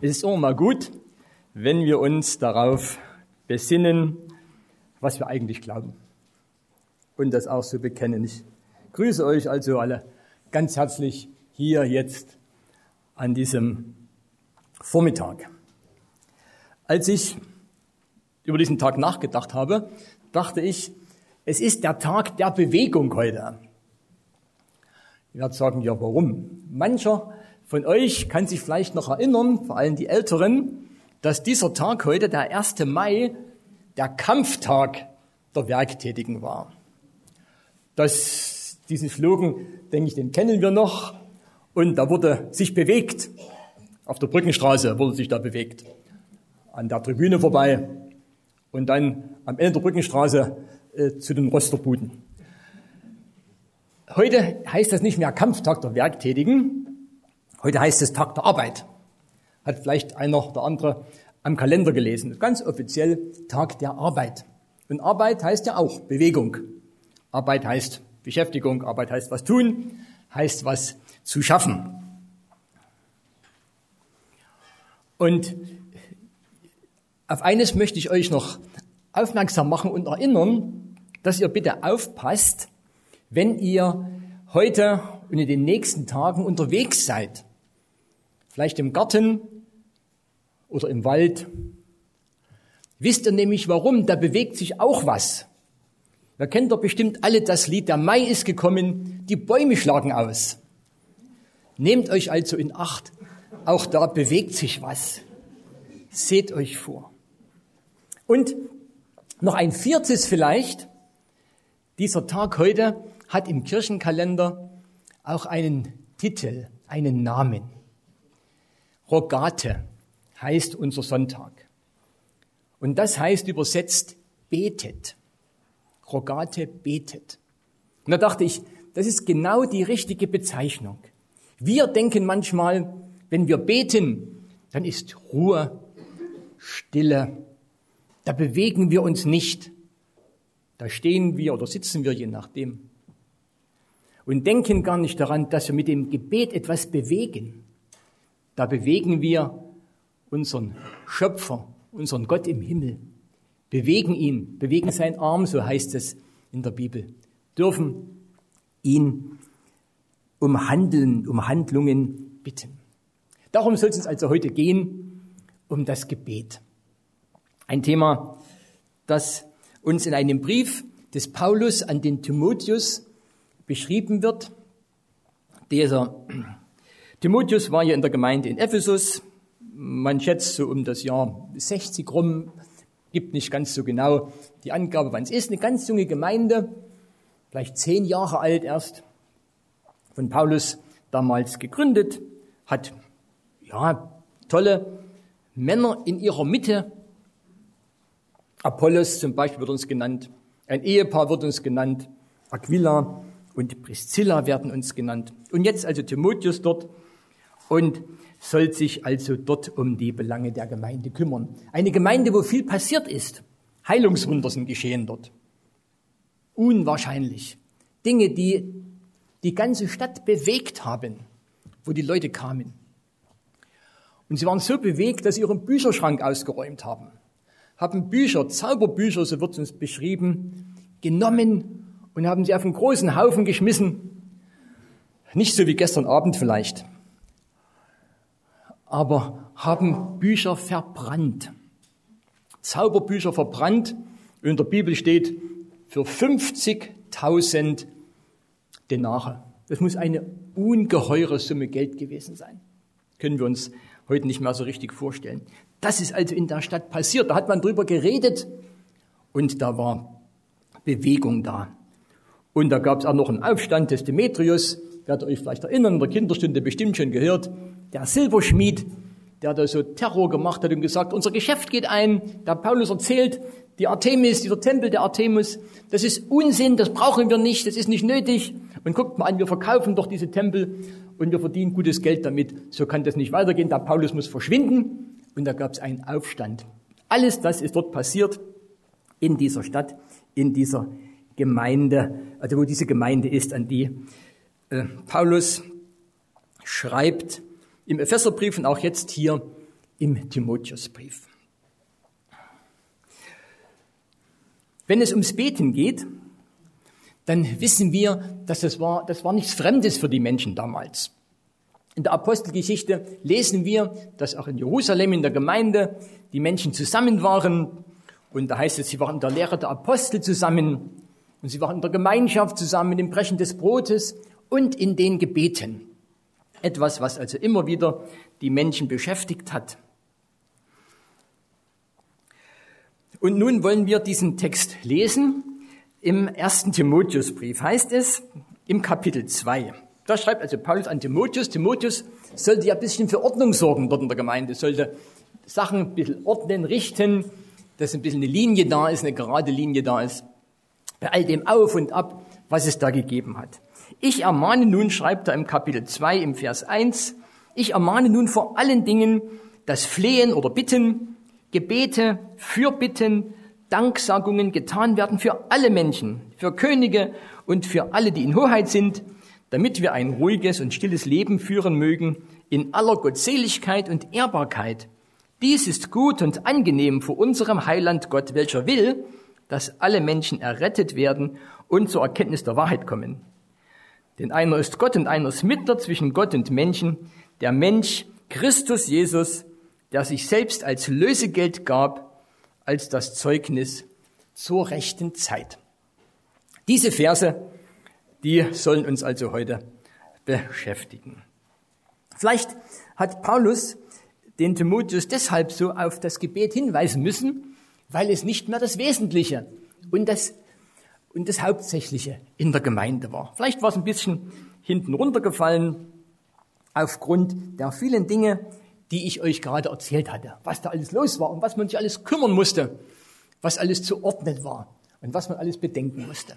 Es ist immer mal gut, wenn wir uns darauf besinnen, was wir eigentlich glauben und das auch so bekennen. Ich grüße euch also alle ganz herzlich hier jetzt an diesem Vormittag. Als ich über diesen Tag nachgedacht habe, dachte ich, es ist der Tag der Bewegung heute. Ihr werdet sagen, ja, warum? Mancher von euch kann sich vielleicht noch erinnern, vor allem die Älteren, dass dieser Tag heute, der 1. Mai, der Kampftag der Werktätigen war. Diesen Slogan, denke ich, den kennen wir noch. Und da wurde sich bewegt. Auf der Brückenstraße wurde sich da bewegt. An der Tribüne vorbei und dann am Ende der Brückenstraße zu den Rösterbuden. Heute heißt das nicht mehr Kampftag der Werktätigen. Heute heißt es Tag der Arbeit. Hat vielleicht einer oder andere am Kalender gelesen. Ganz offiziell Tag der Arbeit. Und Arbeit heißt ja auch Bewegung. Arbeit heißt Beschäftigung, Arbeit heißt was tun, heißt was zu schaffen. Und auf eines möchte ich euch noch aufmerksam machen und erinnern, dass ihr bitte aufpasst, wenn ihr heute und in den nächsten Tagen unterwegs seid. Vielleicht im Garten oder im Wald. Wisst ihr nämlich warum? Da bewegt sich auch was. Wir kennen doch bestimmt alle das Lied, der Mai ist gekommen, die Bäume schlagen aus. Nehmt euch also in Acht, auch da bewegt sich was. Seht euch vor. Und noch ein viertes vielleicht, dieser Tag heute hat im Kirchenkalender auch einen Titel, einen Namen. Rogate heißt unser Sonntag. Und das heißt übersetzt betet. Rogate betet. Und da dachte ich, das ist genau die richtige Bezeichnung. Wir denken manchmal, wenn wir beten, dann ist Ruhe, Stille. Da bewegen wir uns nicht. Da stehen wir oder sitzen wir, je nachdem. Und denken gar nicht daran, dass wir mit dem Gebet etwas bewegen. Da bewegen wir unseren Schöpfer, unseren Gott im Himmel. Bewegen ihn, bewegen seinen Arm, so heißt es in der Bibel. Dürfen ihn um Handlungen bitten. Darum soll es uns also heute gehen, um das Gebet. Ein Thema, das uns in einem Brief des Paulus an den Timotheus beschrieben wird. Dieser Timotheus war ja in der Gemeinde in Ephesus. Man schätzt so um das Jahr 60 rum, gibt nicht ganz so genau die Angabe, wann es ist. Eine ganz junge Gemeinde, vielleicht 10 Jahre alt erst, von Paulus damals gegründet, hat tolle Männer in ihrer Mitte. Apollos zum Beispiel wird uns genannt, ein Ehepaar wird uns genannt, Aquila und Priscilla werden uns genannt. Und jetzt also Timotheus dort und soll sich also dort um die Belange der Gemeinde kümmern. Eine Gemeinde, wo viel passiert ist. Heilungswunder sind geschehen dort. Unwahrscheinlich. Dinge, die die ganze Stadt bewegt haben, wo die Leute kamen. Und sie waren so bewegt, dass sie ihren Bücherschrank ausgeräumt haben. Haben Bücher, Zauberbücher, so wird es uns beschrieben, genommen und haben sie auf einen großen Haufen geschmissen. Nicht so wie gestern Abend vielleicht, aber haben Bücher verbrannt. Zauberbücher verbrannt. In der Bibel steht für 50.000 Denare. Das muss eine ungeheure Summe Geld gewesen sein. Können wir uns heute nicht mehr so richtig vorstellen. Das ist also in der Stadt passiert. Da hat man drüber geredet und da war Bewegung da. Und da gab es auch noch einen Aufstand des Demetrius. Werdet ihr euch vielleicht erinnern, in der Kinderstunde bestimmt schon gehört. Der Silberschmied, der da so Terror gemacht hat und gesagt, unser Geschäft geht ein. Der Paulus erzählt, die Artemis, dieser Tempel der Artemis, das ist Unsinn, das brauchen wir nicht, das ist nicht nötig. Und guckt mal an, wir verkaufen doch diese Tempel und wir verdienen gutes Geld damit. So kann das nicht weitergehen, der Paulus muss verschwinden. Und da gab es einen Aufstand. Alles das ist dort passiert in dieser Stadt, in dieser Gemeinde, also wo diese Gemeinde ist, an die Paulus schreibt im Epheserbrief und auch jetzt hier im Timotheusbrief. Wenn es ums Beten geht, dann wissen wir, dass das war nichts Fremdes für die Menschen damals. In der Apostelgeschichte lesen wir, dass auch in Jerusalem in der Gemeinde die Menschen zusammen waren. Und da heißt es, sie waren in der Lehre der Apostel zusammen und sie waren in der Gemeinschaft zusammen, im Brechen des Brotes und in den Gebeten. Etwas, was also immer wieder die Menschen beschäftigt hat. Und nun wollen wir diesen Text lesen. Im 1. Timotheusbrief heißt es im Kapitel 2. Da schreibt also Paulus an Timotheus. Timotheus sollte ja ein bisschen für Ordnung sorgen dort in der Gemeinde, sollte Sachen ein bisschen ordnen, richten, dass ein bisschen eine Linie da ist, eine gerade Linie da ist. Bei all dem Auf und Ab, was es da gegeben hat. Ich ermahne nun, schreibt er im Kapitel 2 im Vers 1, ich ermahne nun vor allen Dingen das Flehen oder Bitten, Gebete, Fürbitten, Danksagungen getan werden für alle Menschen, für Könige und für alle, die in Hoheit sind, damit wir ein ruhiges und stilles Leben führen mögen, in aller Gottseligkeit und Ehrbarkeit. Dies ist gut und angenehm vor unserem Heiland Gott, welcher will, dass alle Menschen errettet werden und zur Erkenntnis der Wahrheit kommen. Denn einer ist Gott und einer ist Mittler zwischen Gott und Menschen, der Mensch Christus Jesus, der sich selbst als Lösegeld gab, als das Zeugnis zur rechten Zeit. Diese Verse, die sollen uns also heute beschäftigen. Vielleicht hat Paulus den Timotheus deshalb so auf das Gebet hinweisen müssen, weil es nicht mehr das Wesentliche und das Hauptsächliche in der Gemeinde war. Vielleicht war es ein bisschen hinten runtergefallen aufgrund der vielen Dinge, die ich euch gerade erzählt hatte, was da alles los war und was man sich alles kümmern musste, was alles zu ordnen war und was man alles bedenken musste.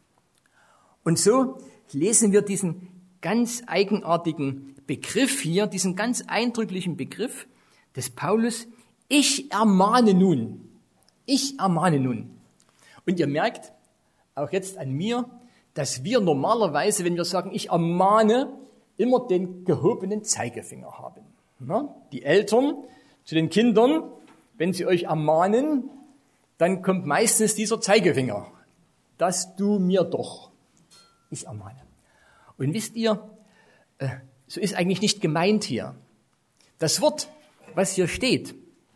Und so lesen wir diesen ganz eigenartigen Begriff hier, diesen ganz eindrücklichen Begriff des Paulus, ich ermahne nun. Ich ermahne nun. Und ihr merkt auch jetzt an mir, dass wir normalerweise, wenn wir sagen, ich ermahne, immer den gehobenen Zeigefinger haben. Na, die Eltern zu den Kindern, wenn sie euch ermahnen, dann kommt meistens dieser Zeigefinger. Das du mir doch. Ich ermahne. Und wisst ihr, so ist eigentlich nicht gemeint hier. Das Wort, was hier steht,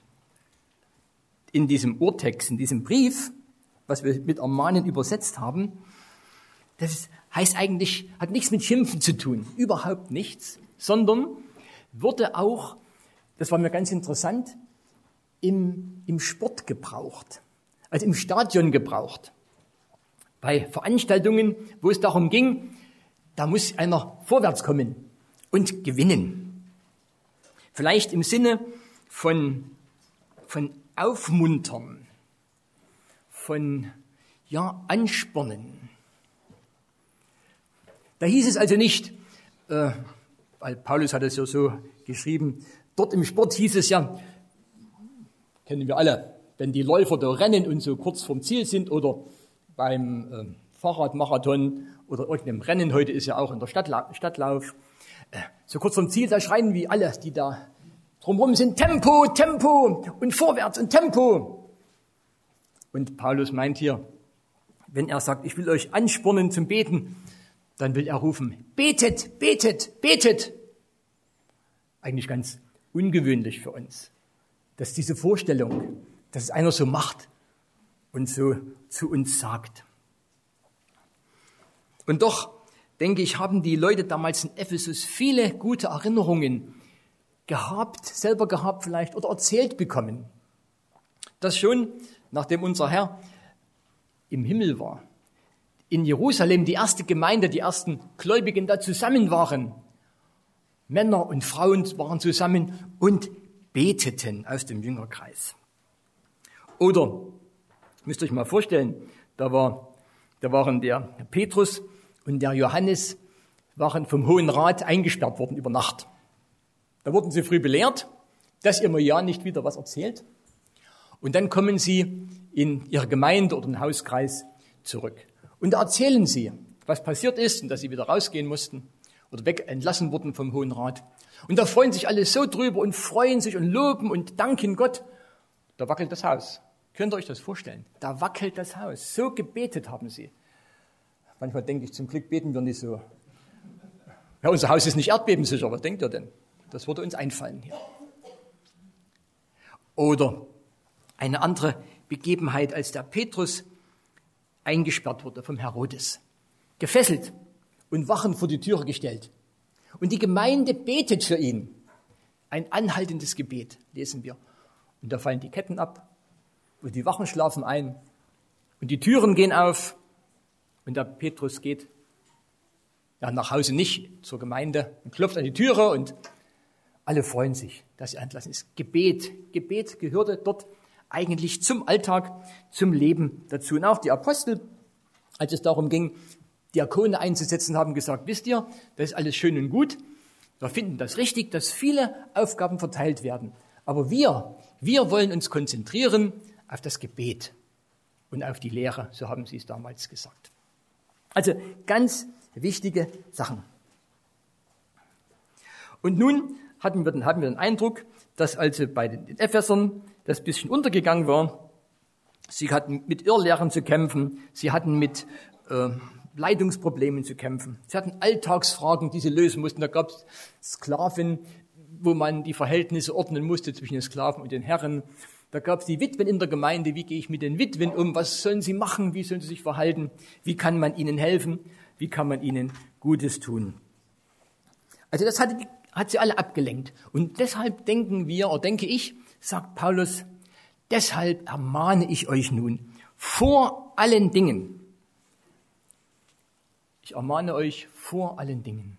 in diesem Urtext, in diesem Brief, was wir mit ermahnen übersetzt haben, das heißt eigentlich, hat nichts mit Schimpfen zu tun, überhaupt nichts, sondern wurde auch, das war mir ganz interessant, im Sport gebraucht, also im Stadion gebraucht. Bei Veranstaltungen, wo es darum ging, da muss einer vorwärts kommen und gewinnen. Vielleicht im Sinne von Aufmuntern, von Anspornen. Da hieß es also nicht, weil Paulus hat es ja so geschrieben, dort im Sport hieß es ja, kennen wir alle, wenn die Läufer da rennen und so kurz vorm Ziel sind oder beim Fahrradmarathon oder irgendeinem Rennen, heute ist ja auch in der Stadtlauf, so kurz vorm Ziel, da schreien wie alle, die da drumherum sind, Tempo, Tempo und vorwärts und Tempo. Und Paulus meint hier, wenn er sagt, ich will euch anspornen zum Beten, dann will er rufen, betet, betet, betet. Eigentlich ganz ungewöhnlich für uns, dass diese Vorstellung, dass es einer so macht und so zu uns sagt. Und doch, denke ich, haben die Leute damals in Ephesus viele gute Erinnerungen gehabt, selber gehabt vielleicht oder erzählt bekommen, dass schon, nachdem unser Herr im Himmel war, in Jerusalem die erste Gemeinde, die ersten Gläubigen da zusammen waren. Männer und Frauen waren zusammen und beteten aus dem Jüngerkreis. Oder, müsst ihr euch mal vorstellen, da waren der Petrus und der Johannes waren vom Hohen Rat eingesperrt worden über Nacht. Da wurden sie früh belehrt, dass ihr mir ja nicht wieder was erzählt. Und dann kommen sie in ihre Gemeinde oder den Hauskreis zurück. Und da erzählen sie, was passiert ist und dass sie wieder rausgehen mussten. oder weg entlassen worden vom Hohen Rat. Und da freuen sich alle so drüber und freuen sich und loben und danken Gott. Da wackelt das Haus. Könnt ihr euch das vorstellen? Da wackelt das Haus. So gebetet haben sie. Manchmal denke ich, zum Glück beten wir nicht so. Ja, unser Haus ist nicht erdbebensicher. Was denkt ihr denn? Das würde uns einfallen hier. Oder eine andere Begebenheit, als der Petrus eingesperrt wurde vom Herodes. Gefesselt und Wachen vor die Türe gestellt. Und die Gemeinde betet für ihn. Ein anhaltendes Gebet, lesen wir. Und da fallen die Ketten ab und die Wachen schlafen ein und die Türen gehen auf und der Petrus geht nach Hause nicht, zur Gemeinde und klopft an die Türe und alle freuen sich, dass er entlassen ist. Gebet gehörte dort eigentlich zum Alltag, zum Leben dazu. Und auch die Apostel, als es darum ging, Diakone einzusetzen, haben gesagt, wisst ihr, das ist alles schön und gut. Wir finden das richtig, dass viele Aufgaben verteilt werden. Aber wir wollen uns konzentrieren auf das Gebet und auf die Lehre, so haben sie es damals gesagt. Also ganz wichtige Sachen. Und nun hatten wir den Eindruck, dass also bei den Ephesern das ein bisschen untergegangen war. Sie hatten mit Irrlehren zu kämpfen, sie hatten mit Leitungsproblemen zu kämpfen. Sie hatten Alltagsfragen, die sie lösen mussten. Da gab es Sklaven, wo man die Verhältnisse ordnen musste zwischen den Sklaven und den Herren. Da gab es die Witwen in der Gemeinde. Wie gehe ich mit den Witwen um? Was sollen sie machen? Wie sollen sie sich verhalten? Wie kann man ihnen helfen? Wie kann man ihnen Gutes tun? Also das hat sie alle abgelenkt. Und deshalb denke ich, sagt Paulus, deshalb ermahne ich euch nun vor allen Dingen. Ich ermahne euch vor allen Dingen.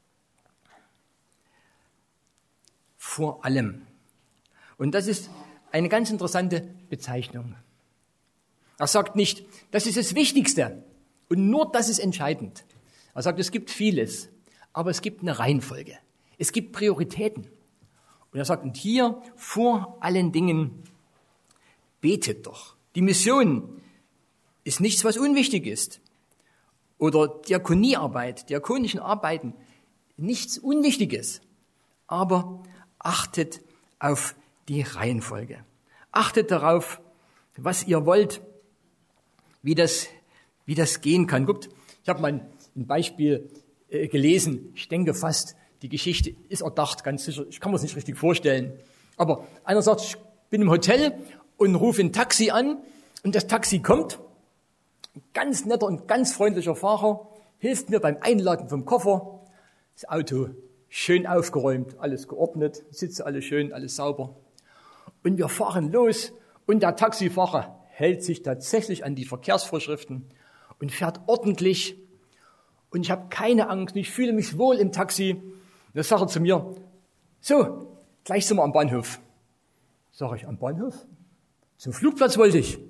Vor allem. Und das ist eine ganz interessante Bezeichnung. Er sagt nicht, das ist das Wichtigste und nur das ist entscheidend. Er sagt, es gibt vieles, aber es gibt eine Reihenfolge. Es gibt Prioritäten. Und er sagt, und hier vor allen Dingen betet doch. Die Mission ist nichts, was unwichtig ist. Oder Diakoniearbeit, diakonischen Arbeiten, nichts Unwichtiges. Aber achtet auf die Reihenfolge. Achtet darauf, was ihr wollt, wie das gehen kann. Guckt, ich habe mal ein Beispiel gelesen. Ich denke fast, die Geschichte ist erdacht, ganz sicher. Ich kann mir es nicht richtig vorstellen. Aber einer sagt, ich bin im Hotel und rufe ein Taxi an und das Taxi kommt. Ein ganz netter und ganz freundlicher Fahrer hilft mir beim Einladen vom Koffer. Das Auto schön aufgeräumt, alles geordnet, Sitze alle schön, alles sauber. Und wir fahren los und der Taxifahrer hält sich tatsächlich an die Verkehrsvorschriften und fährt ordentlich. Und ich habe keine Angst, ich fühle mich wohl im Taxi. Und dann sagt er zu mir, so, gleich sind wir am Bahnhof. Sag ich, am Bahnhof? Zum Flugplatz wollte ich.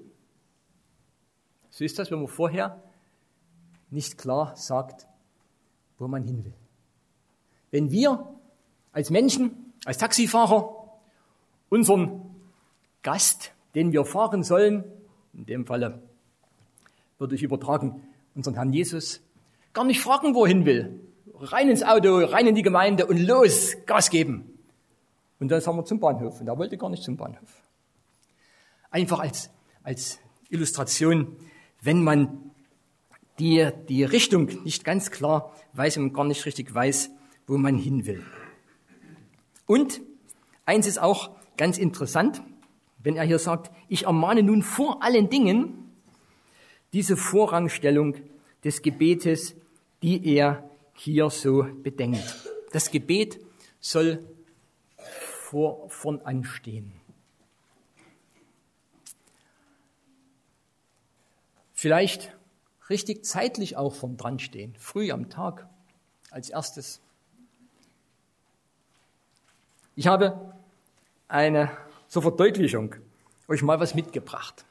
So ist das, wenn man vorher nicht klar sagt, wo man hin will. Wenn wir als Menschen, als Taxifahrer, unseren Gast, den wir fahren sollen, in dem Falle würde ich übertragen, unseren Herrn Jesus, gar nicht fragen, wo er hin will. Rein ins Auto, rein in die Gemeinde und los, Gas geben. Und dann sagen wir zum Bahnhof. Und er wollte gar nicht zum Bahnhof. Einfach als Illustration, wenn man die Richtung nicht ganz klar weiß und gar nicht richtig weiß, wo man hin will. Und eins ist auch ganz interessant, wenn er hier sagt, ich ermahne nun vor allen Dingen diese Vorrangstellung des Gebetes, die er hier so bedenkt. Das Gebet soll vorn anstehen. Vielleicht richtig zeitlich auch vorn dran stehen, früh am Tag als erstes. Ich habe zur Verdeutlichung euch mal was mitgebracht.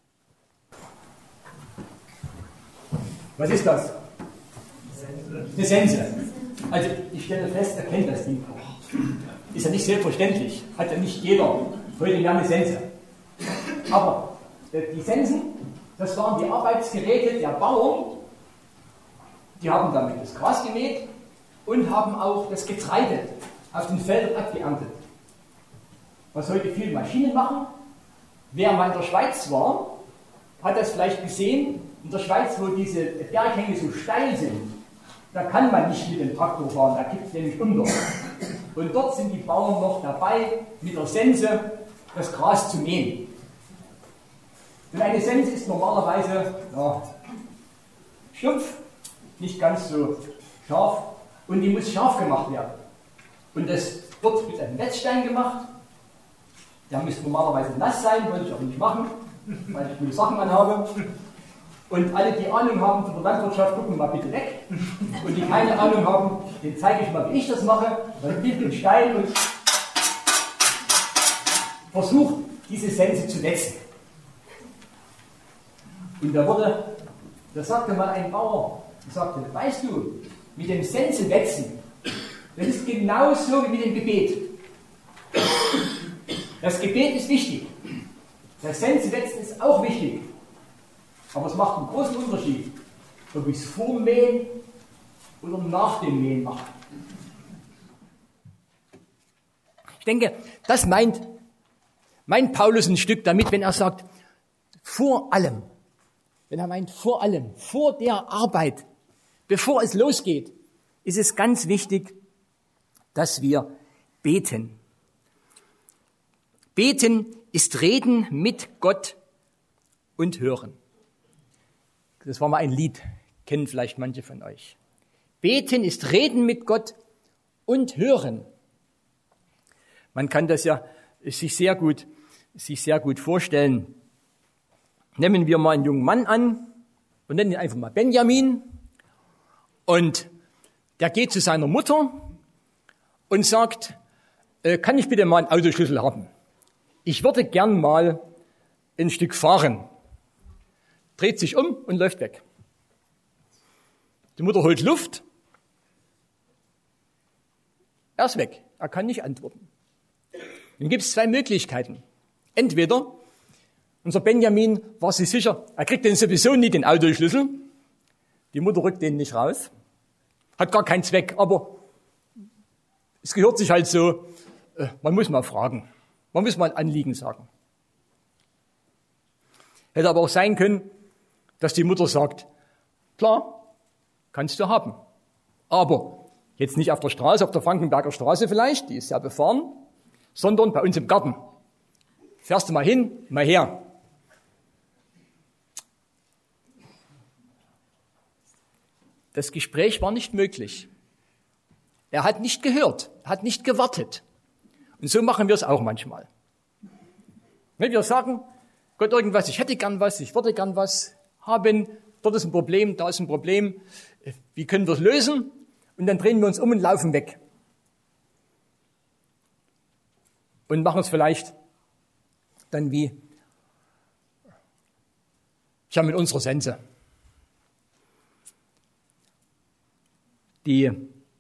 Was ist das? Eine Sense. Also ich stelle fest, er kennt das Ding auch. Ist ja nicht selbstverständlich. Hat ja nicht jeder heute mehr eine Sense. Aber die Sensen, das waren die Arbeitsgeräte der Bauern. Die haben damit das Gras gemäht und haben auch das Getreide auf den Feldern abgeerntet. Was heute viele Maschinen machen. Wer mal in der Schweiz war, hat das vielleicht gesehen. In der Schweiz, wo diese Berghänge so steil sind, da kann man nicht mit dem Traktor fahren, da kippt es nämlich unter. Und dort sind die Bauern noch dabei, mit der Sense das Gras zu mähen. Und eine Sense ist normalerweise stumpf, nicht ganz so scharf, und die muss scharf gemacht werden. Und das wird mit einem Wetzstein gemacht. Der muss normalerweise nass sein, wollte ich aber nicht machen, weil ich gute Sachen anhabe. Und alle, die Ahnung haben von der Landwirtschaft, gucken mal bitte weg. Und die keine Ahnung haben, denen zeige ich mal, wie ich das mache. Dann nimmt den Stein und versucht, diese Sense zu wetzen. Und da sagte mal ein Bauer, der sagte, weißt du, mit dem Sense wetzen, das ist genauso wie mit dem Gebet. Das Gebet ist wichtig. Das Sense wetzen ist auch wichtig. Aber es macht einen großen Unterschied, ob ich es vor dem Mähen oder nach dem Mähen mache. Ich denke, das meint Paulus ein Stück damit, wenn er sagt, vor allem, wenn er meint vor allem, vor der Arbeit, bevor es losgeht, ist es ganz wichtig, dass wir beten. Beten ist Reden mit Gott und Hören. Das war mal ein Lied, kennen vielleicht manche von euch. Beten ist Reden mit Gott und Hören. Man kann das ja sich sehr gut vorstellen. Nehmen wir mal einen jungen Mann an und nennen ihn einfach mal Benjamin. Und der geht zu seiner Mutter und sagt, kann ich bitte mal einen Autoschlüssel haben? Ich würde gern mal ein Stück fahren. Dreht sich um und läuft weg. Die Mutter holt Luft. Er ist weg. Er kann nicht antworten. Dann gibt es zwei Möglichkeiten. Entweder unser Benjamin war sich sicher, er kriegt den sowieso nie, den Autoschlüssel. Die Mutter rückt den nicht raus. Hat gar keinen Zweck, aber es gehört sich halt so, man muss mal fragen. Man muss mal ein Anliegen sagen. Hätte aber auch sein können, dass die Mutter sagt, klar, kannst du haben. Aber jetzt nicht auf der Straße, auf der Frankenberger Straße vielleicht, die ist ja befahren, sondern bei uns im Garten. Fährst du mal hin, mal her. Das Gespräch war nicht möglich. Er hat nicht gehört, hat nicht gewartet. Und so machen wir es auch manchmal. Wenn wir sagen, Gott, irgendwas, ich hätte gern was, ich würde gern was haben, dort ist ein Problem, da ist ein Problem, wie können wir es lösen? Und dann drehen wir uns um und laufen weg. Und machen es vielleicht dann wie, mit unserer Sense. Die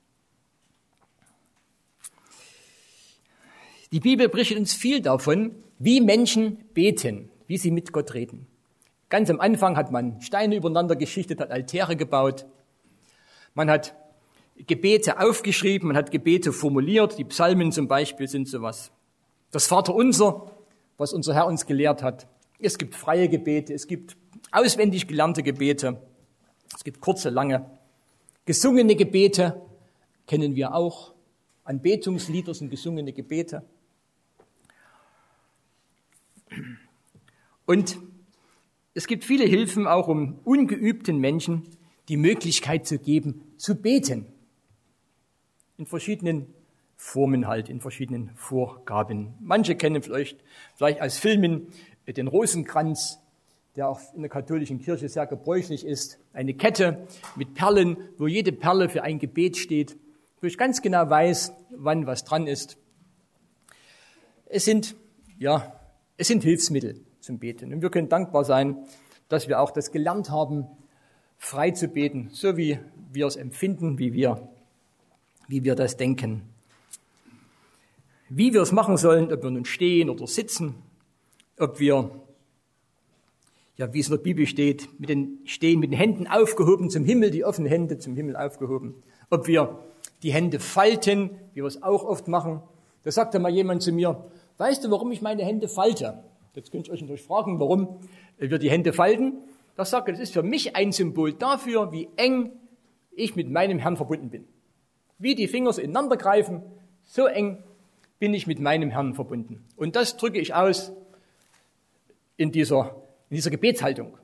Bibel berichtet uns viel davon, wie Menschen beten, wie sie mit Gott reden. Ganz am Anfang hat man Steine übereinander geschichtet, hat Altäre gebaut. Man hat Gebete aufgeschrieben, man hat Gebete formuliert. Die Psalmen zum Beispiel sind sowas. Das Vaterunser, was unser Herr uns gelehrt hat. Es gibt freie Gebete, es gibt auswendig gelernte Gebete. Es gibt kurze, lange. Gesungene Gebete kennen wir auch. Anbetungslieder sind gesungene Gebete. Und es gibt viele Hilfen, auch um ungeübten Menschen die Möglichkeit zu geben, zu beten. In verschiedenen Formen halt, in verschiedenen Vorgaben. Manche kennen vielleicht aus Filmen den Rosenkranz, der auch in der katholischen Kirche sehr gebräuchlich ist. Eine Kette mit Perlen, wo jede Perle für ein Gebet steht, wo ich ganz genau weiß, wann was dran ist. Es sind Hilfsmittel zum Beten. Und wir können dankbar sein, dass wir auch das gelernt haben, frei zu beten, so wie wir es empfinden, wie wir das denken. Wie wir es machen sollen, ob wir nun stehen oder sitzen, ob wir, wie es in der Bibel steht, mit den Händen aufgehoben zum Himmel, die offenen Hände zum Himmel aufgehoben, ob wir die Hände falten, wie wir es auch oft machen. Da sagte mal jemand zu mir, weißt du, warum ich meine Hände falte? Jetzt könnt ihr euch natürlich fragen, warum wir die Hände falten. Da sagt er, das ist für mich ein Symbol dafür, wie eng ich mit meinem Herrn verbunden bin. Wie die Finger so ineinander greifen, so eng bin ich mit meinem Herrn verbunden. Und das drücke ich aus in dieser Gebetshaltung.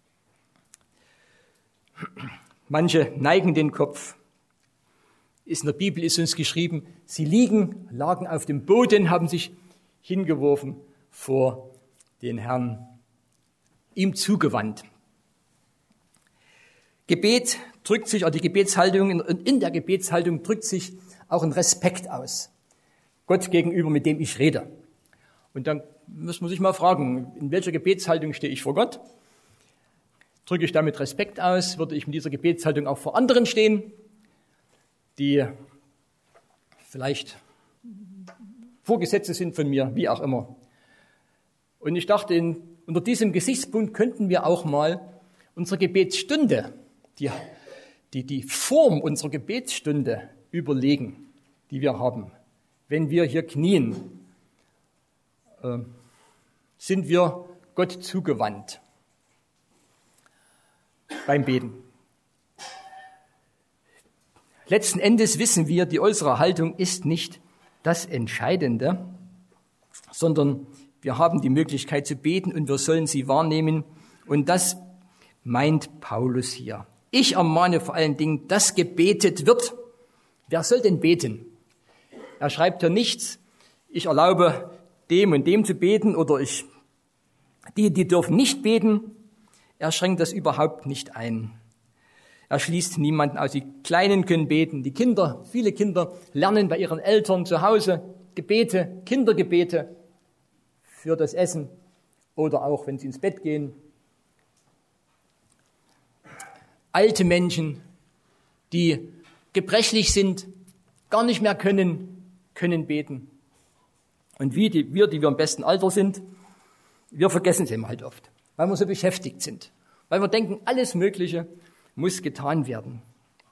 Manche neigen den Kopf. In der Bibel ist uns geschrieben, sie lagen auf dem Boden, haben sich hingeworfen vor den Herrn, ihm zugewandt. Gebet drückt sich, oder die Gebetshaltung, und in der Gebetshaltung drückt sich auch ein Respekt aus. Gott gegenüber, mit dem ich rede. Und dann muss man sich mal fragen, in welcher Gebetshaltung stehe ich vor Gott? Drücke ich damit Respekt aus? Würde ich mit dieser Gebetshaltung auch vor anderen stehen, die vielleicht Vorgesetzte sind von mir, wie auch immer? Und ich dachte, unter diesem Gesichtspunkt könnten wir auch mal unsere Gebetsstunde, die Form unserer Gebetsstunde überlegen, die wir haben. Wenn wir hier knien, sind wir Gott zugewandt beim Beten. Letzten Endes wissen wir, die äußere Haltung ist nicht das Entscheidende, sondern wir haben die Möglichkeit zu beten und wir sollen sie wahrnehmen. Und das meint Paulus hier. Ich ermahne vor allen Dingen, dass gebetet wird. Wer soll denn beten? Er schreibt hier nichts, ich erlaube dem und dem zu beten oder die dürfen nicht beten. Er schränkt das überhaupt nicht ein. Er schließt niemanden aus. Die Kleinen können beten, die Kinder, viele Kinder lernen bei ihren Eltern zu Hause Gebete, Kindergebete für das Essen oder auch, wenn sie ins Bett gehen. Alte Menschen, die gebrechlich sind, gar nicht mehr können beten. Und wir, die wir im besten Alter sind, wir vergessen es eben halt oft, weil wir so beschäftigt sind, weil wir denken, alles Mögliche muss getan werden.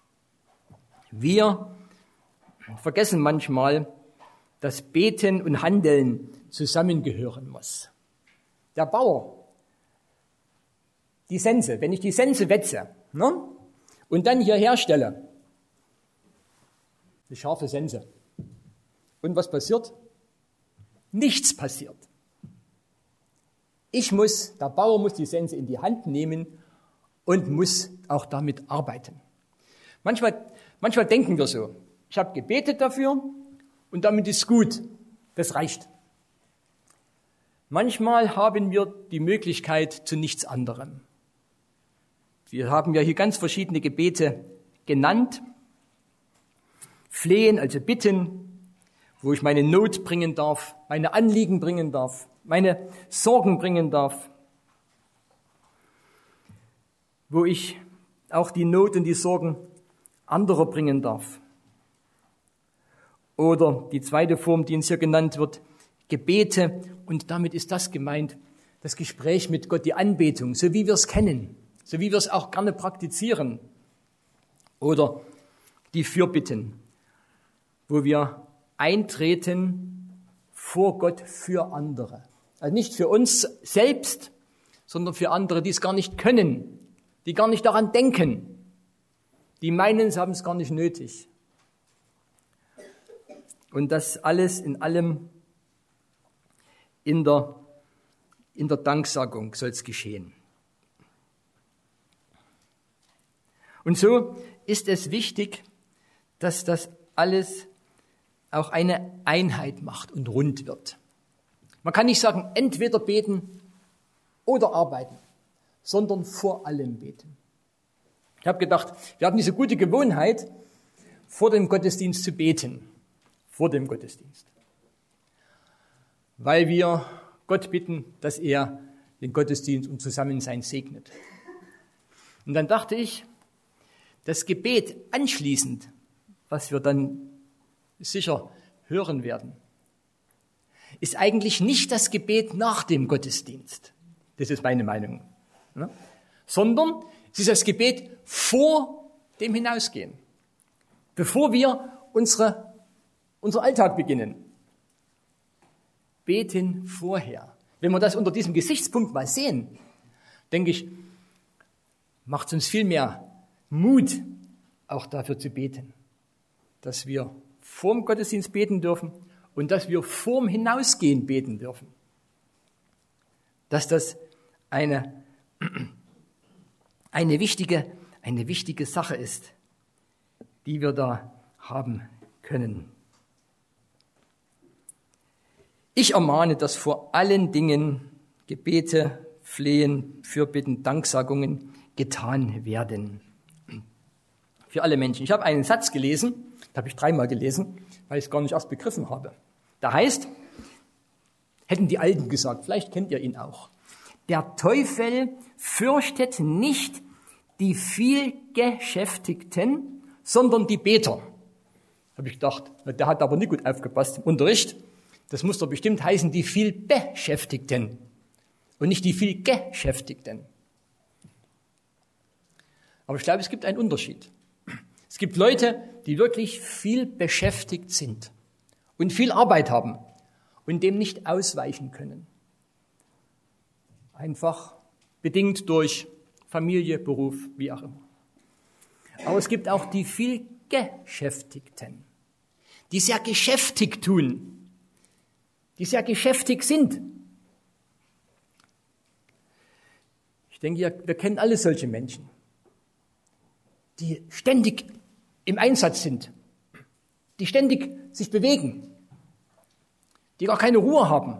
Wir vergessen manchmal, dass Beten und Handeln zusammengehören muss. Der Bauer, die Sense, wenn ich die Sense wetze, ne, und dann hierher stelle, eine scharfe Sense, und was passiert? Nichts passiert. Der Bauer muss die Sense in die Hand nehmen und muss auch damit arbeiten. Manchmal denken wir so, ich habe gebetet dafür und damit ist gut, das reicht. Manchmal haben wir die Möglichkeit zu nichts anderem. Wir haben ja hier ganz verschiedene Gebete genannt. Flehen, also bitten, wo ich meine Not bringen darf, meine Anliegen bringen darf, meine Sorgen bringen darf, wo ich auch die Not und die Sorgen anderer bringen darf. Oder die zweite Form, die uns hier genannt wird, Gebete, und damit ist das gemeint, das Gespräch mit Gott, die Anbetung, so wie wir es kennen, so wie wir es auch gerne praktizieren. Oder die Fürbitten, wo wir eintreten vor Gott für andere. Also nicht für uns selbst, sondern für andere, die es gar nicht können, die gar nicht daran denken, die meinen, sie haben es gar nicht nötig. Und das alles in allem in der Danksagung soll es geschehen. Und so ist es wichtig, dass das alles auch eine Einheit macht und rund wird. Man kann nicht sagen, entweder beten oder arbeiten, sondern vor allem beten. Ich habe gedacht, wir haben diese gute Gewohnheit, vor dem Gottesdienst zu beten. Vor dem Gottesdienst. Weil wir Gott bitten, dass er den Gottesdienst und Zusammensein segnet. Und dann dachte ich, das Gebet anschließend, was wir dann sicher hören werden, ist eigentlich nicht das Gebet nach dem Gottesdienst. Das ist meine Meinung. Ne? Sondern es ist das Gebet vor dem Hinausgehen. bevor wir unseren Alltag beginnen. Beten vorher. Wenn wir das unter diesem Gesichtspunkt mal sehen, denke ich, macht es uns viel mehr Mut, auch dafür zu beten, dass wir vorm Gottesdienst beten dürfen und dass wir vorm Hinausgehen beten dürfen. Dass das eine wichtige Sache ist, die wir da haben können. Ich ermahne, dass vor allen Dingen Gebete, Flehen, Fürbitten, Danksagungen getan werden. Für alle Menschen. Ich habe einen Satz gelesen, den habe ich 3-mal gelesen, weil ich es gar nicht erst begriffen habe. Da heißt, hätten die Alten gesagt, vielleicht kennt ihr ihn auch: Der Teufel fürchtet nicht die vielgeschäftigten, sondern die Beter. Habe ich gedacht, der hat aber nicht gut aufgepasst im Unterricht. Das muss doch bestimmt heißen, die vielbeschäftigten und nicht die vielgeschäftigten. Aber ich glaube, es gibt einen Unterschied. Es gibt Leute, die wirklich viel beschäftigt sind und viel Arbeit haben und dem nicht ausweichen können. Einfach bedingt durch Familie, Beruf, wie auch immer. Aber es gibt auch die vielgeschäftigten, die sehr geschäftig tun, die sehr geschäftig sind. Ich denke, wir kennen alle solche Menschen, die ständig im Einsatz sind, die ständig sich bewegen, die gar keine Ruhe haben.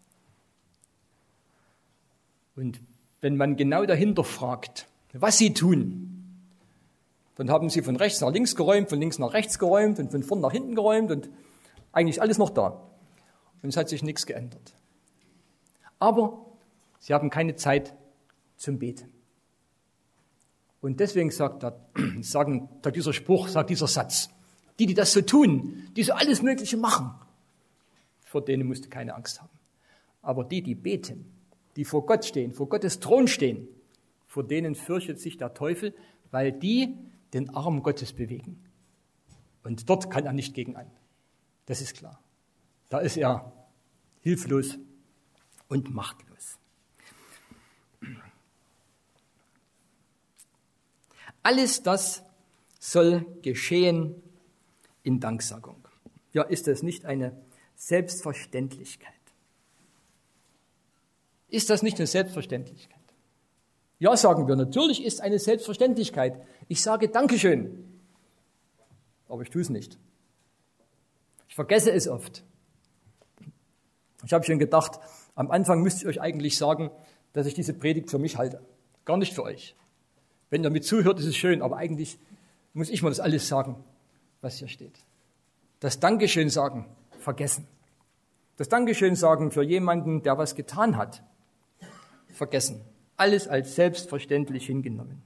Und wenn man genau dahinter fragt, was sie tun, dann haben sie von rechts nach links geräumt, von links nach rechts geräumt und von vorn nach hinten geräumt und eigentlich alles noch da. Und es hat sich nichts geändert. Aber sie haben keine Zeit zum Beten. Und deswegen sagt dieser Spruch, sagt dieser Satz, die das so tun, die so alles Mögliche machen, vor denen musst du keine Angst haben. Aber die beten, die vor Gott stehen, vor Gottes Thron stehen, vor denen fürchtet sich der Teufel, weil die den Arm Gottes bewegen. Und dort kann er nicht gegen an. Das ist klar. Da ist er hilflos und machtlos. Alles das soll geschehen in Danksagung. Ja, ist das nicht eine Selbstverständlichkeit? Ist das nicht eine Selbstverständlichkeit? Ja, sagen wir, natürlich ist eine Selbstverständlichkeit. Ich sage Dankeschön, aber ich tue es nicht. Ich vergesse es oft. Ich habe schon gedacht, am Anfang müsste ich euch eigentlich sagen, dass ich diese Predigt für mich halte. Gar nicht für euch. Wenn ihr mir zuhört, ist es schön, aber eigentlich muss ich mal das alles sagen, was hier steht. Das Dankeschön sagen, vergessen. Das Dankeschön sagen für jemanden, der was getan hat, vergessen. Alles als selbstverständlich hingenommen.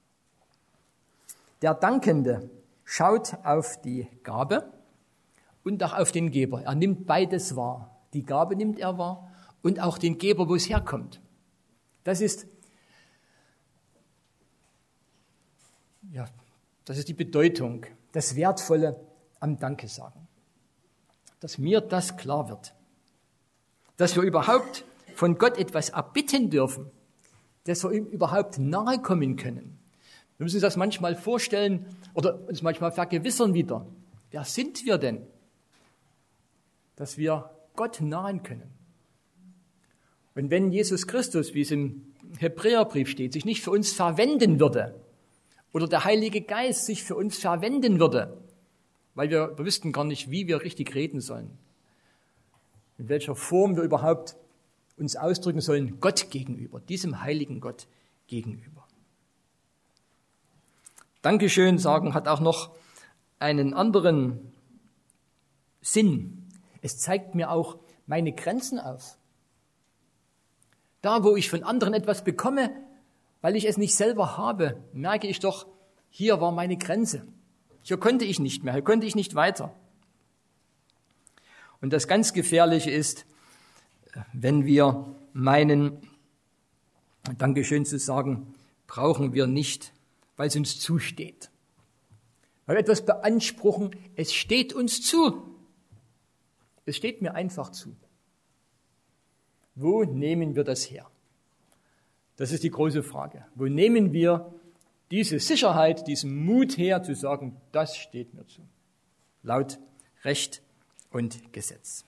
Der Dankende schaut auf die Gabe und auch auf den Geber. Er nimmt beides wahr. Die Gabe nimmt er wahr und auch den Geber, wo es herkommt. Das ist die Bedeutung, das Wertvolle am Danke sagen. Dass mir das klar wird. Dass wir überhaupt von Gott etwas erbitten dürfen, dass wir ihm überhaupt nahe kommen können. Wir müssen uns das manchmal vorstellen oder uns manchmal vergewissern wieder. Wer sind wir denn, dass wir Gott nahen können? Und wenn Jesus Christus, wie es im Hebräerbrief steht, sich nicht für uns verwenden würde oder der Heilige Geist sich für uns verwenden würde, weil wir wüssten gar nicht, wie wir richtig reden sollen, in welcher Form wir überhaupt uns ausdrücken sollen, Gott gegenüber, diesem heiligen Gott gegenüber. Dankeschön sagen hat auch noch einen anderen Sinn. Es zeigt mir auch meine Grenzen auf. Da, wo ich von anderen etwas bekomme, weil ich es nicht selber habe, merke ich doch, hier war meine Grenze. Hier konnte ich nicht mehr, hier konnte ich nicht weiter. Und das ganz Gefährliche ist, wenn wir meinen, Dankeschön zu sagen, brauchen wir nicht, weil es uns zusteht. weil wir etwas beanspruchen. Es steht uns zu. Es steht mir einfach zu. Wo nehmen wir das her? Das ist die große Frage. Wo nehmen wir diese Sicherheit, diesen Mut her, zu sagen, das steht mir zu? Laut Recht und Gesetz.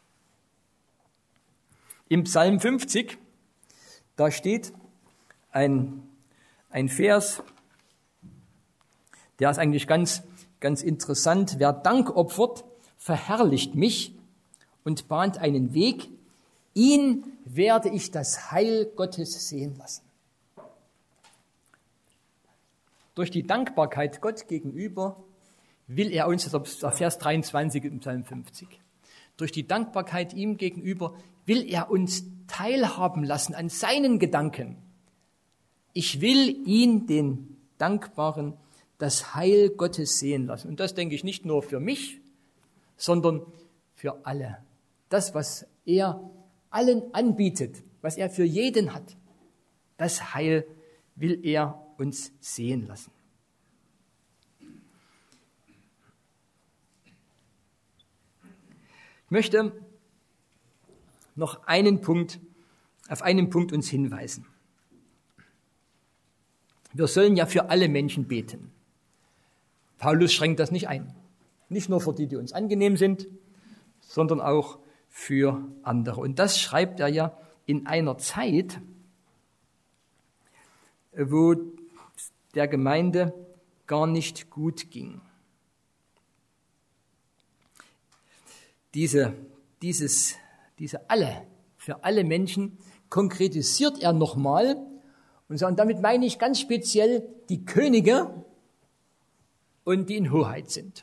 Im Psalm 50, da steht ein Vers, der ist eigentlich ganz interessant. Wer Dank opfert, verherrlicht mich und bahnt einen Weg. Ihn werde ich das Heil Gottes sehen lassen. Durch die Dankbarkeit Gott gegenüber will er uns, das ist Vers 23 im Psalm 50, durch die Dankbarkeit ihm gegenüber will er uns teilhaben lassen an seinen Gedanken. Ich will ihn, den Dankbaren, das Heil Gottes sehen lassen. Und das denke ich nicht nur für mich, sondern für alle. Das, was er allen anbietet, was er für jeden hat, das Heil will er uns sehen lassen. Ich möchte noch auf einen Punkt uns hinweisen. Wir sollen ja für alle Menschen beten. Paulus schränkt das nicht ein. Nicht nur für die, die uns angenehm sind, sondern auch für andere. Und das schreibt er ja in einer Zeit, wo der Gemeinde gar nicht gut ging. Diese für alle Menschen konkretisiert er nochmal und sagt, damit meine ich ganz speziell die Könige und die in Hoheit sind.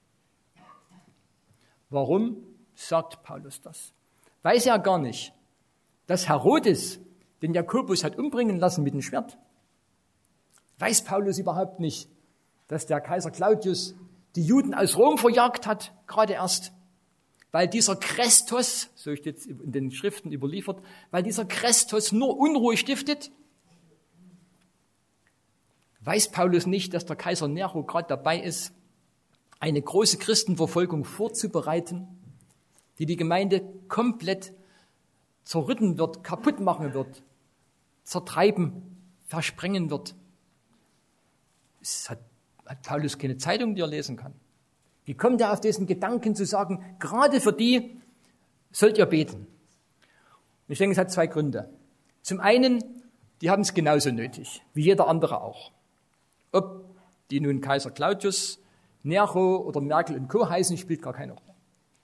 Warum sagt Paulus das? Weiß er gar nicht, dass Herodes den Jakobus hat umbringen lassen mit dem Schwert? Weiß Paulus überhaupt nicht, dass der Kaiser Claudius die Juden aus Rom verjagt hat, gerade erst? Weil dieser Chrestos, so steht es in den Schriften überliefert, weil dieser Chrestos nur Unruhe stiftet? Weiß Paulus nicht, dass der Kaiser Nero gerade dabei ist, eine große Christenverfolgung vorzubereiten, die Gemeinde komplett zerrütten wird, kaputt machen wird, zertreiben, versprengen wird? Hat Paulus keine Zeitung, die er lesen kann? Wie kommt er auf diesen Gedanken zu sagen, gerade für die sollt ihr beten? Und ich denke, es hat zwei Gründe. Zum einen, die haben es genauso nötig, wie jeder andere auch. Ob die nun Kaiser Claudius, Nero oder Merkel und Co. heißen, spielt gar keine Rolle.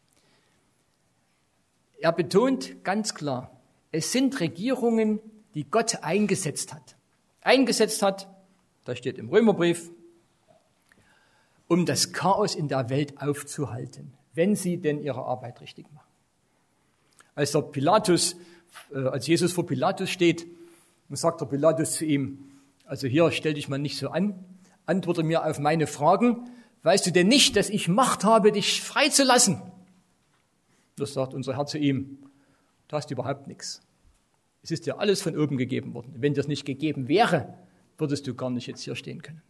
Er betont ganz klar, es sind Regierungen, die Gott eingesetzt hat. Eingesetzt hat, das steht im Römerbrief, um das Chaos in der Welt aufzuhalten, wenn sie denn ihre Arbeit richtig machen. Als Jesus vor Pilatus steht, sagt der Pilatus zu ihm, also hier stell dich mal nicht so an, antworte mir auf meine Fragen, weißt du denn nicht, dass ich Macht habe, dich freizulassen? Das sagt unser Herr zu ihm, du hast überhaupt nichts. Es ist dir alles von oben gegeben worden. Wenn dir das nicht gegeben wäre, würdest du gar nicht jetzt hier stehen können.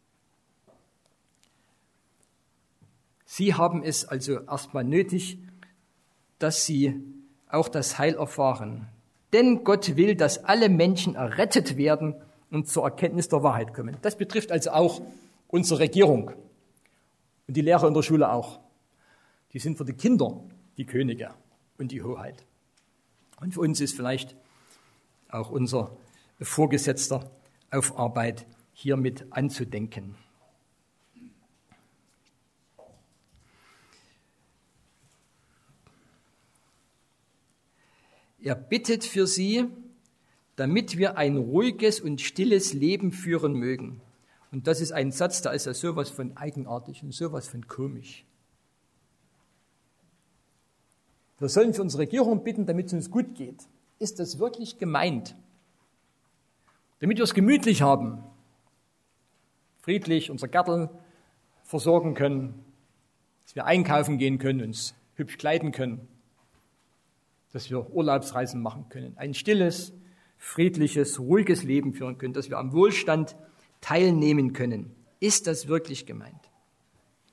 Sie haben es also erstmal nötig, dass sie auch das Heil erfahren. Denn Gott will, dass alle Menschen errettet werden und zur Erkenntnis der Wahrheit kommen. Das betrifft also auch unsere Regierung und die Lehrer in der Schule auch. Die sind für die Kinder die Könige und die Hoheit. Und für uns ist vielleicht auch unser Vorgesetzter auf Arbeit hier mit anzudenken. Er bittet für sie, damit wir ein ruhiges und stilles Leben führen mögen. Und das ist ein Satz, da ist ja sowas von eigenartig und sowas von komisch. Wir sollen für unsere Regierung bitten, damit es uns gut geht. Ist das wirklich gemeint? Damit wir es gemütlich haben, friedlich unser Gärtl versorgen können, dass wir einkaufen gehen können, uns hübsch kleiden können, dass wir Urlaubsreisen machen können, ein stilles, friedliches, ruhiges Leben führen können, dass wir am Wohlstand teilnehmen können. Ist das wirklich gemeint?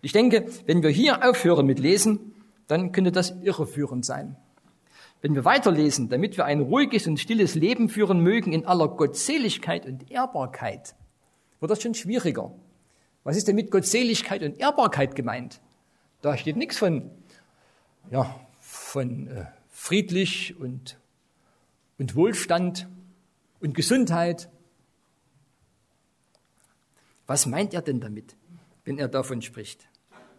Ich denke, wenn wir hier aufhören mit Lesen, dann könnte das irreführend sein. Wenn wir weiterlesen, damit wir ein ruhiges und stilles Leben führen mögen in aller Gottseligkeit und Ehrbarkeit, wird das schon schwieriger. Was ist denn mit Gottseligkeit und Ehrbarkeit gemeint? Da steht nichts von friedlich und Wohlstand und Gesundheit. Was meint er denn damit, wenn er davon spricht?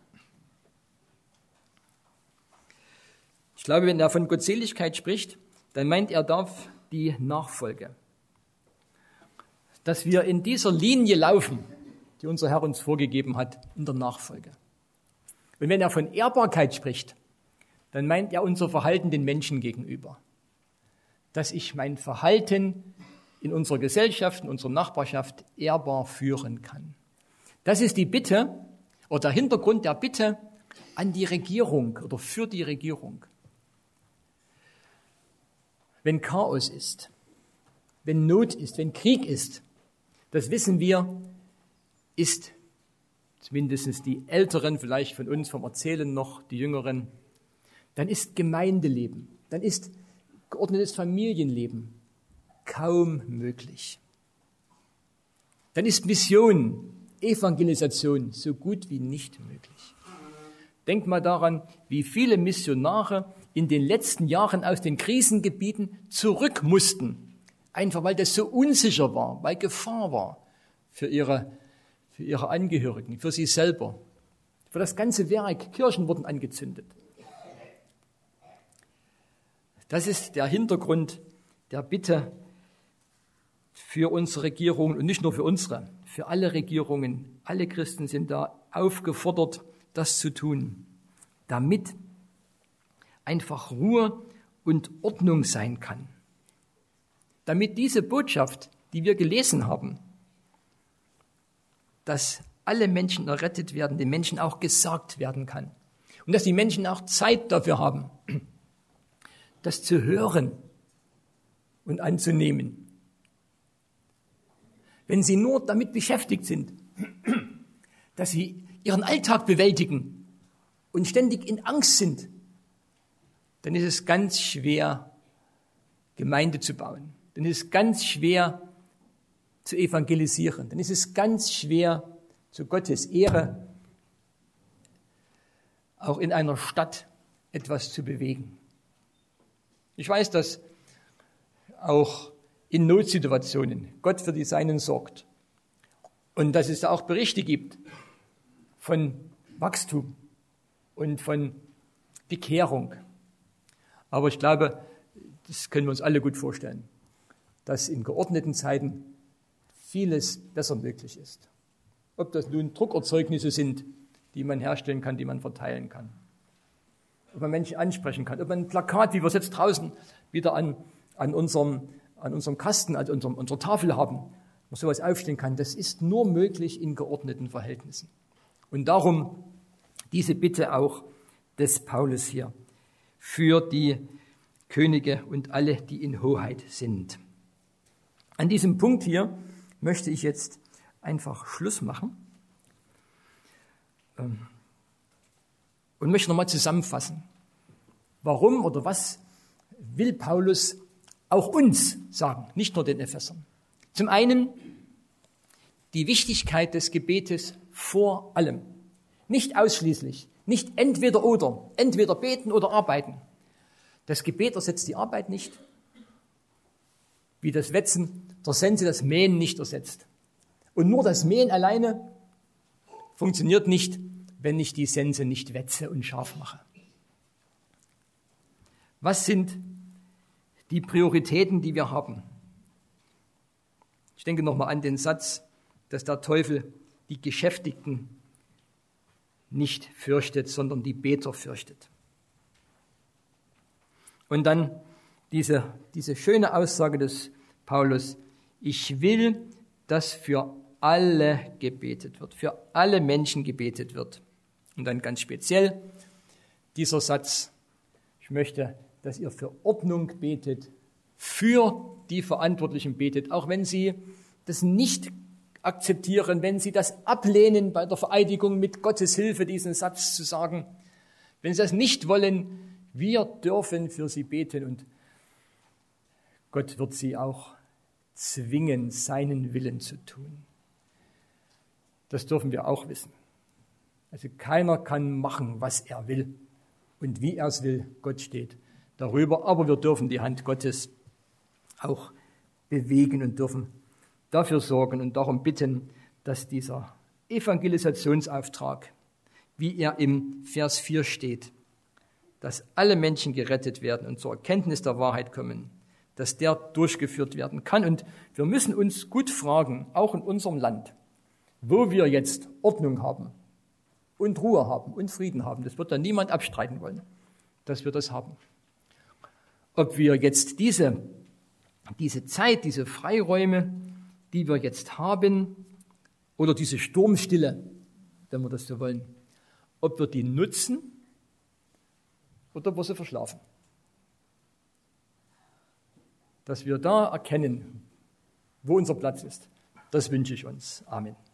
Ich glaube, wenn er von Gottseligkeit spricht, dann meint er da die Nachfolge. Dass wir in dieser Linie laufen, die unser Herr uns vorgegeben hat, in der Nachfolge. Und wenn er von Ehrbarkeit spricht, dann meint er unser Verhalten den Menschen gegenüber. Dass ich mein Verhalten in unserer Gesellschaft, in unserer Nachbarschaft ehrbar führen kann. Das ist die Bitte oder der Hintergrund der Bitte an die Regierung oder für die Regierung. Wenn Chaos ist, wenn Not ist, wenn Krieg ist, das wissen wir, ist zumindest die Älteren vielleicht von uns vom Erzählen noch, die Jüngeren, dann ist Gemeindeleben, dann ist geordnetes Familienleben kaum möglich. Dann ist Mission, Evangelisation so gut wie nicht möglich. Denkt mal daran, wie viele Missionare in den letzten Jahren aus den Krisengebieten zurück mussten, einfach weil das so unsicher war, weil Gefahr war für ihre Angehörigen, für sie selber, für das ganze Werk. Kirchen wurden angezündet. Das ist der Hintergrund der Bitte für unsere Regierungen und nicht nur für unsere, für alle Regierungen. Alle Christen sind da aufgefordert, das zu tun, damit einfach Ruhe und Ordnung sein kann. Damit diese Botschaft, die wir gelesen haben, dass alle Menschen errettet werden, den Menschen auch gesagt werden kann. Und dass die Menschen auch Zeit dafür haben, das zu hören und anzunehmen. Wenn sie nur damit beschäftigt sind, dass sie ihren Alltag bewältigen und ständig in Angst sind, dann ist es ganz schwer, Gemeinde zu bauen. Dann ist es ganz schwer, zu evangelisieren. Dann ist es ganz schwer, zu Gottes Ehre auch in einer Stadt etwas zu bewegen. Ich weiß, dass auch in Notsituationen Gott für die Seinen sorgt und dass es auch Berichte gibt von Wachstum und von Bekehrung. Aber ich glaube, das können wir uns alle gut vorstellen, dass in geordneten Zeiten vieles besser möglich ist. Ob das nun Druckerzeugnisse sind, die man herstellen kann, die man verteilen kann. Ob man Menschen ansprechen kann. Ob man ein Plakat, wie wir es jetzt draußen wieder an unserem Kasten, also unserer Tafel haben, man sowas aufstellen kann. Das ist nur möglich in geordneten Verhältnissen. Und darum diese Bitte auch des Paulus hier für die Könige und alle, die in Hoheit sind. An diesem Punkt hier möchte ich jetzt einfach Schluss machen und möchte nochmal zusammenfassen. Warum oder was will Paulus auch uns sagen, nicht nur den Ephesern? Zum einen die Wichtigkeit des Gebetes vor allem. Nicht ausschließlich, nicht entweder oder, entweder beten oder arbeiten. Das Gebet ersetzt die Arbeit nicht, wie das Wetzen der Sense das Mähen nicht ersetzt. Und nur das Mähen alleine funktioniert nicht, wenn ich die Sense nicht wetze und scharf mache. Was sind die Prioritäten, die wir haben? Ich denke nochmal an den Satz, dass der Teufel die Geschäftigten nicht fürchtet, sondern die Beter fürchtet. Und dann diese schöne Aussage des Paulus: Ich will, dass für alle gebetet wird, für alle Menschen gebetet wird. Und dann ganz speziell dieser Satz: Ich möchte, dass ihr für Ordnung betet, für die Verantwortlichen betet, auch wenn sie das nicht akzeptieren, wenn sie das ablehnen, bei der Vereidigung mit Gottes Hilfe diesen Satz zu sagen. Wenn sie das nicht wollen, wir dürfen für sie beten und Gott wird sie auch zwingen, seinen Willen zu tun. Das dürfen wir auch wissen. Also keiner kann machen, was er will und wie er es will. Gott steht darüber, aber wir dürfen die Hand Gottes auch bewegen und dürfen dafür sorgen und darum bitten, dass dieser Evangelisationsauftrag, wie er im Vers 4 steht, dass alle Menschen gerettet werden und zur Erkenntnis der Wahrheit kommen, dass der durchgeführt werden kann. Und wir müssen uns gut fragen, auch in unserem Land, wo wir jetzt Ordnung haben und Ruhe haben und Frieden haben. Das wird dann niemand abstreiten wollen, dass wir das haben. Ob wir jetzt diese Zeit, diese Freiräume, die wir jetzt haben, oder diese Sturmstille, wenn wir das so wollen, ob wir die nutzen oder ob wir sie verschlafen. Dass wir da erkennen, wo unser Platz ist, das wünsche ich uns. Amen.